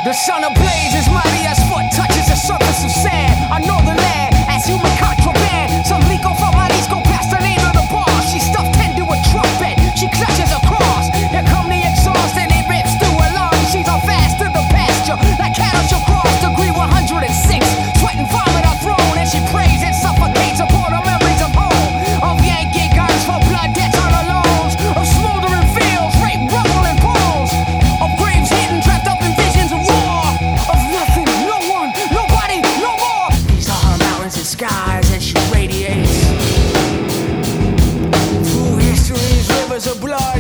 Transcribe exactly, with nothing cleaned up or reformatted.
The sun ablaze as mighty as foot touches the surface of sand. I know the land as human contraband. Some leak off her bodies go past the name of the bar. She stuffed into a trumpet. She clutches a cross. Here come the exhaust and it rips through her lungs. She's on fast to the pasture like cattle shall cross degree one hundred six. Sweat and vomit are thrown and she prays and suffocates upon her memories of home. Of Yankee guns for blood debts on her loans. Of smoldering fields, rape, rubble and bones. Of graves hidden, trapped up in visions of war. Of nothing, no one, nobody, no more. These are her mountains and skies and she radiates through history's rivers of blood.